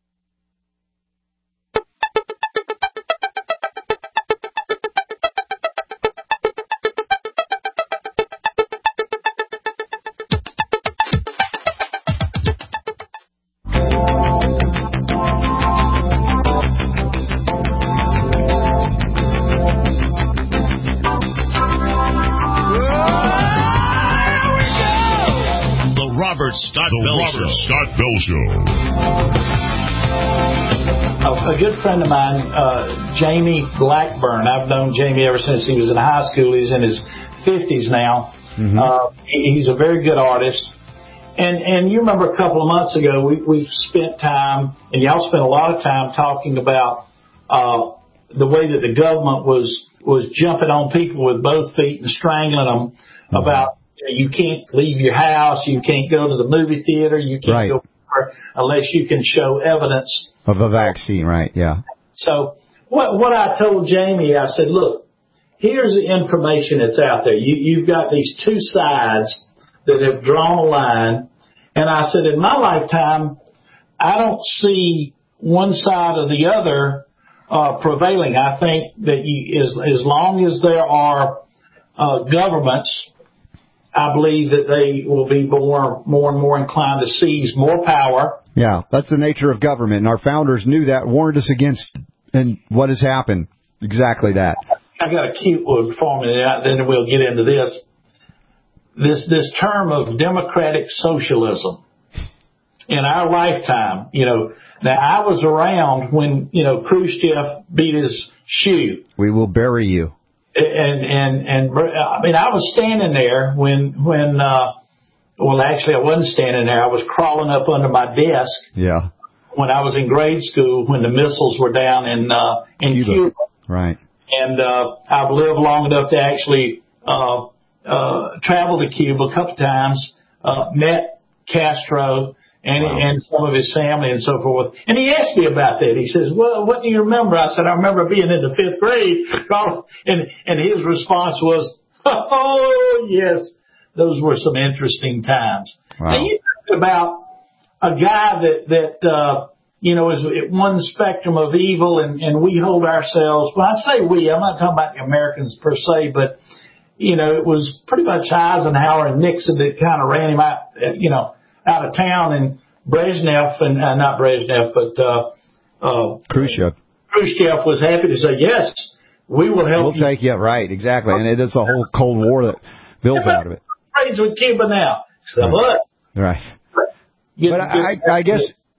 Scott the Bell Robert Show. Scott Bell Show. A, a good friend of mine, uh, Jamie Blackburn. I've known Jamie ever since he was in high school. He's in his fifties now. Mm-hmm. Uh, he, he's a very good artist. And and you remember a couple of months ago, we we spent time, and y'all spent a lot of time talking about uh, the way that the government was was jumping on people with both feet and strangling them mm-hmm. about. You can't leave your house. You can't go to the movie theater. You can't right. go anywhere unless you can show evidence of a vaccine. Right? Yeah. So what what I told Jamie, I said, look, here's the information that's out there. You you've got these two sides that have drawn a line, and I said, in my lifetime, I don't see one side or the other uh, prevailing. I think that you, as as long as there are uh, governments. I believe that they will be more, more and more inclined to seize more power. Yeah, that's the nature of government, and our founders knew that, warned us against, and what has happened? Exactly that. I got a cute one for me, and then we'll get into this. This this term of democratic socialism in our lifetime. You know, now I was around when you know Khrushchev beat his shoe. We will bury you. And, and, and, I mean, I was standing there when, when, uh, well, actually I wasn't standing there. I was crawling up under my desk. Yeah. When I was in grade school, when the missiles were down in, uh, in Cuba. Cuba. Right. And, uh, I've lived long enough to actually, uh, uh, travel to Cuba a couple times, uh, met Castro. And, wow. and some of his family and so forth. And he asked me about that. He says, well, what do you remember? I said, I remember being in the fifth grade. And, and his response was, oh, yes, those were some interesting times. Wow. Now, you talked about a guy that, that, uh, you know, is at one spectrum of evil, and, and we hold ourselves, when I say we, I'm not talking about the Americans per se, but, you know, it was pretty much Eisenhower and Nixon that kind of ran him out, you know, out of town, and Brezhnev, and uh, not Brezhnev, but uh, uh, Khrushchev. Khrushchev was happy to say, yes, we will help we'll you. We'll take you, right, exactly. And it's a whole Cold War that built out of it. Trades with Cuba now. So what? Right. Get, but I, I, I guess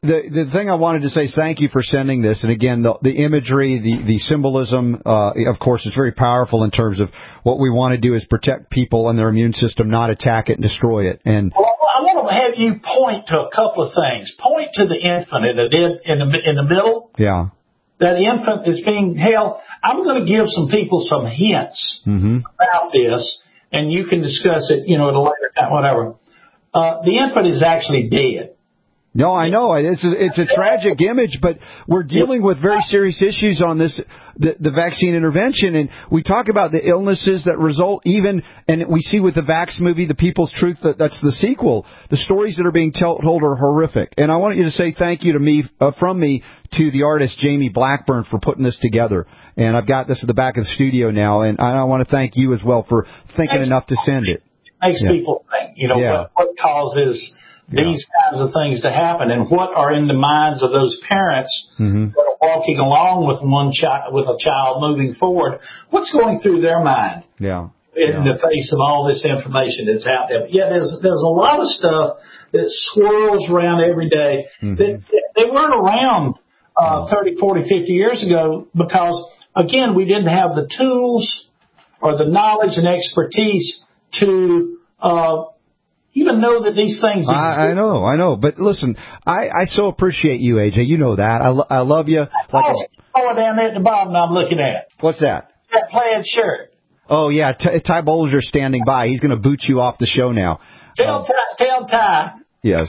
the the thing I wanted to say is thank you for sending this. And again, the, the imagery, the, the symbolism, uh, of course, is very powerful in terms of what we want to do is protect people and their immune system, not attack it and destroy it. And well, I want to have you point to a couple of things. Point to the infant in the, in the, in the middle. Yeah. That infant is being held. I'm going to give some people some hints mm-hmm. about this, and you can discuss it, you know, at a later time, whatever. Uh, the infant is actually dead. No, I know. It's a, it's a tragic image, but we're dealing with very serious issues on this, the, the vaccine intervention. And we talk about the illnesses that result even, and we see with the Vax movie, The People's Truth, that that's the sequel. The stories that are being told are horrific. And I want you to say thank you to me, uh, from me to the artist Jamie Blackburn for putting this together. And I've got this at the back of the studio now, and I want to thank you as well for thinking makes, enough to send it. Makes yeah. people think, you know, yeah. what, what causes these yeah. kinds of things to happen, and what are in the minds of those parents mm-hmm. that are walking along with one child, with a child moving forward. What's going through their mind yeah. in yeah. the face of all this information that's out there? But yeah, there's there's a lot of stuff that swirls around every day mm-hmm. that, that they weren't around uh, thirty, forty, fifty years ago because, again, we didn't have the tools or the knowledge and expertise to uh, even know that these things exist. I, I know, I know. But listen, I, I so appreciate you, A J. You know that. I, lo- I love you. Like oh, oh, down there at the bottom I'm looking at. What's that? That plaid shirt. Oh, yeah. T- Ty Bolger's standing by. He's going to boot you off the show now. Tell um, Ty. Tell Ty. Yes.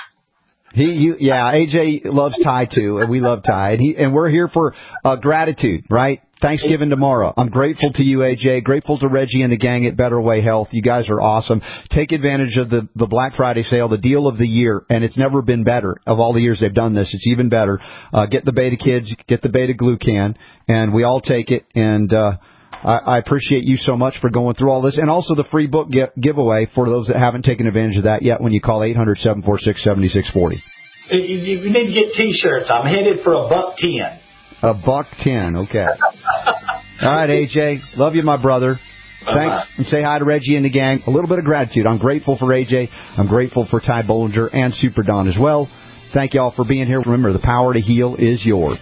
He, you, yeah, A J loves Ty too, and we love Ty, and he, and we're here for uh, gratitude, right? Thanksgiving tomorrow. I'm grateful to you, A J. Grateful to Reggie and the gang at Better Way Health. You guys are awesome. Take advantage of the, the Black Friday sale, the deal of the year, and it's never been better. Of all the years they've done this, it's even better. Uh, get the Beta Kids, get the Beta Glucan, and we all take it. And uh, I, I appreciate you so much for going through all this, and also the free book gi- giveaway for those that haven't taken advantage of that yet. When you call eight hundred, seven four six, seven six four zero. You, you need to get T-shirts. I'm headed for a buck ten. A buck ten, okay. All right, A J. Love you, my brother. Thanks, uh-huh. and say hi to Reggie and the gang. A little bit of gratitude. I'm grateful for A J. I'm grateful for Ty Bollinger and Super Don as well. Thank you all for being here. Remember, the power to heal is yours.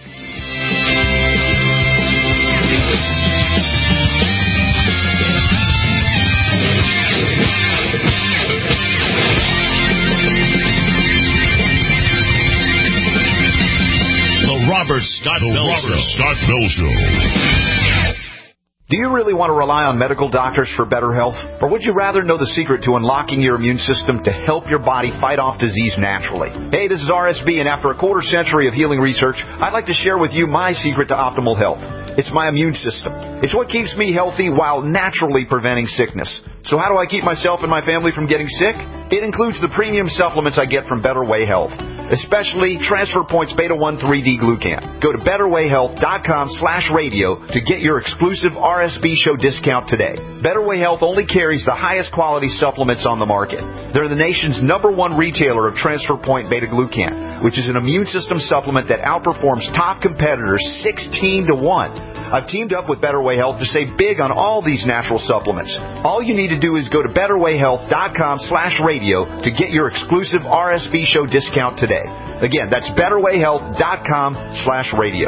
Robert Scott Bell Show. Scott Bell Show. Do you really want to rely on medical doctors for better health? Or would you rather know the secret to unlocking your immune system to help your body fight off disease naturally? Hey, this is R S B, and after a quarter century of healing research, I'd like to share with you my secret to optimal health. It's my immune system. It's what keeps me healthy while naturally preventing sickness. So how do I keep myself and my family from getting sick? It includes the premium supplements I get from Better Way Health, especially Transfer Points Beta one three D Glucan. Go to betterwayhealth.com slash radio to get your exclusive R S B show discount today. Better Way Health only carries the highest quality supplements on the market. They're the nation's number one retailer of Transfer Point Beta Glucan, which is an immune system supplement that outperforms top competitors sixteen to one. I've teamed up with Better Way Health to save big on all these natural supplements. All you need to do is go to betterwayhealth.com slash radio to get your exclusive R S B show discount today. Again, that's betterwayhealth.com slash radio.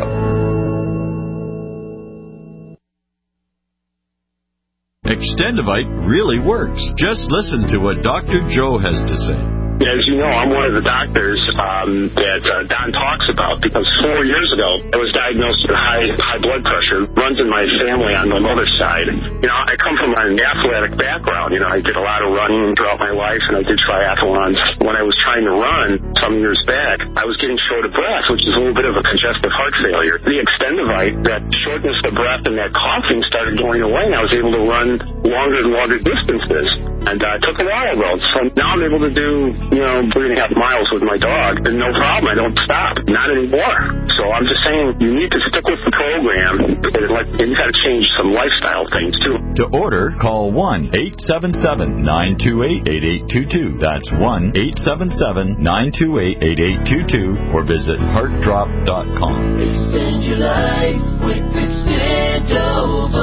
Extendivite really works. Just listen to what Doctor Joe has to say. As you know, I'm one of the doctors um, that uh, Don talks about because four years ago I was diagnosed with high high blood pressure. Runs in my family on my mother's side. You know, I come from an athletic background. You know, I did a lot of running throughout my life, and I did triathlons. When I was trying to run some years back, I was getting short of breath, which is a little bit of a congestive heart failure. The Extendivite, that shortness of breath and that coughing started going away, and I was able to run longer and longer distances. And uh, it took a while, though. So now I'm able to do, you know, three and a half miles with my dog, and no problem. I don't stop. Not anymore. So I'm just saying, you need to stick with the program, and, like, and you got to change some lifestyle things, too. To order, call one eight seven seven, nine two eight, eight eight two two. That's one eight seven seven, nine two eight, eight eight two two, or visit heart drop dot com. Extend your life with Extendovite.